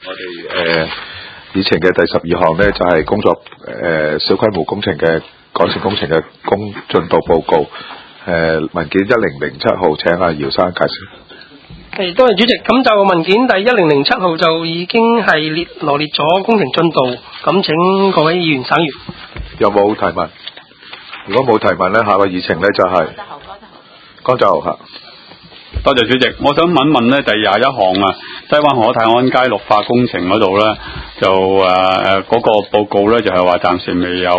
我哋以前嘅第12項咧就係工作小規模工程嘅改善工程嘅進度報告。文件1007號，請阿姚生介紹。 多謝主席。咁就文件第1007號就已經係羅列咗工程進度，咁請各位議員省閱。 有冇提問？如果冇提問咧，下個議程咧就係江澤豪。 多謝主席，我想問咧第21項啊，西灣河泰安街綠化工程嗰度咧，就嗰個報告咧就係話暫時未有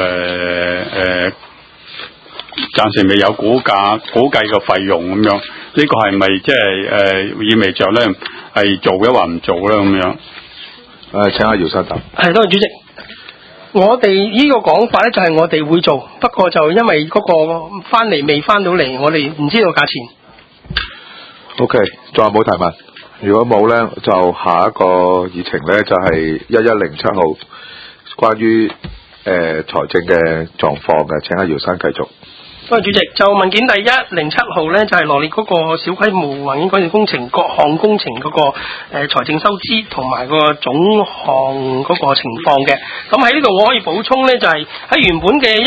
暫時未有估計嘅費用咁樣，呢個係咪即係意味着咧係做嘅話唔做咧咁樣？ 請阿姚生答。 係，多謝主席。我哋呢個講法咧就係我哋會做，不過就因為嗰個翻嚟未翻到嚟，我哋唔知道價錢。 OK， 仲有冇提問？如果冇咧，就下一個議程咧就係1107號，關於財政嘅狀況嘅，請阿姚生繼續。 多謝主席。就文件第107號咧，就係羅列嗰個小規模環境改善工程各項工程嗰個財政收支同埋個總項嗰個情況嘅。咁喺呢度我可以補充咧，就係喺原本嘅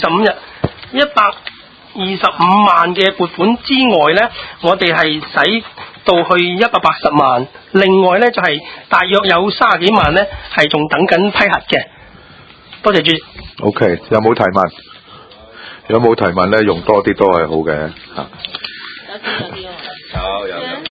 125萬嘅撥款之外咧，我哋係使到去180萬，另外咧就係大約有30幾萬咧係仲等緊批核嘅。多謝主席。 OK， 有冇提問？如果冇提問咧，用多啲都係好嘅嚇。有。